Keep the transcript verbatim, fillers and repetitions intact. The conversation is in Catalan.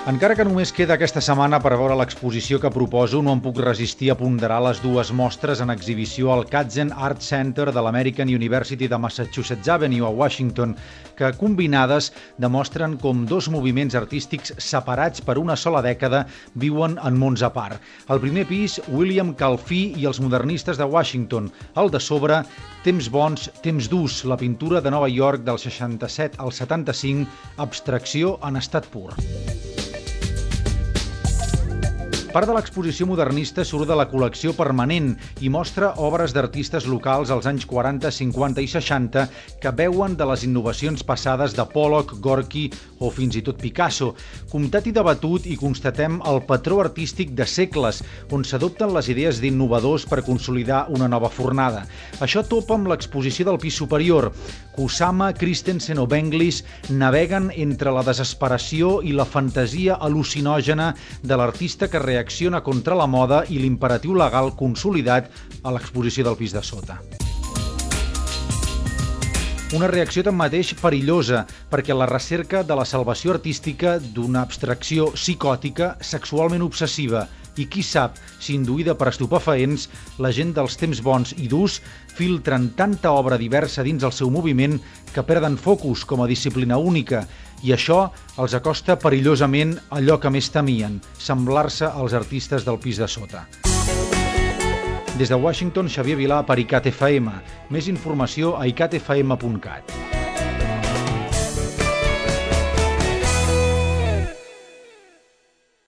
Encara que només queda aquesta setmana per veure l'exposició que proposo, no em puc resistir a ponderar les dues mostres en exhibició al Katzen Art Center de l'American University de Massachusetts Avenue a Washington, que combinades demostren com dos moviments artístics separats per una sola dècada viuen en mons a part. Al primer pis, William Calfee i els modernistes de Washington. Al de sobre, Temps bons, temps durs, la pintura de Nova York del seixanta-set al setanta-cinc, abstracció en estat pur. Part de l'exposició modernista surt de la col·lecció permanent i mostra obres d'artistes locals als anys quaranta, cinquanta i seixanta que beuen de les innovacions passades de Pollock, Gorky o fins i tot Picasso. Comptat i debatut i constatem el patró artístic de segles, on s'adopten les idees d'innovadors per consolidar una nova fornada. Això topa amb l'exposició del pis superior. Kusama, Christensen o Benglis naveguen entre la desesperació i la fantasia al·lucinògena de l'artista que reacciona acciona contra la moda i l'imperatiu legal consolidat a l'exposició del pis de sota. Una reacció tanmateix perillosa, perquè la recerca de la salvació artística d'una abstracció psicòtica sexualment obsessiva i, qui sap, si induïda per estupefaents, la gent dels temps bons i durs filtren tanta obra diversa dins el seu moviment que perden focus com a disciplina única, i això els acosta perillosament allò que més temien, semblar-se als artistes del pis de sota. Des de Washington, Xavier Vilà per I C A T F M. Més informació a i cat f m punt cat.